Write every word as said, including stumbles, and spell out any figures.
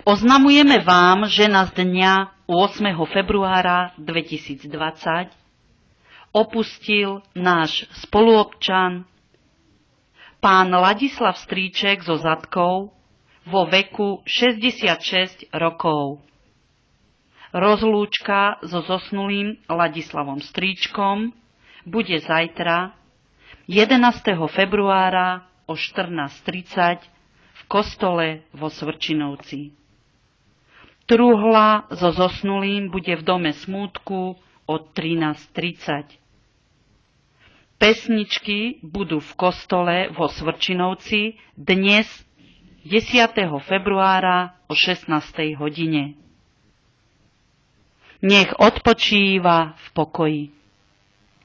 Oznamujeme vám, že nás dňa ôsmeho februára dvetisícdvadsať opustil náš spoluobčan pán Ladislav Stríček zo Zadkov vo veku šesťdesiatšesť rokov. Rozlúčka so zosnulým Ladislavom Stríčkom bude zajtra, jedenásteho februára o štrnásť tridsať v kostole vo Svrčinovci. Truhla so zosnulým bude v dome smútku o trinásť tridsať. Pesničky budú v kostole vo Svrčinovci dnes desiateho februára o šestnástej hodine. Nech odpočíva v pokoji.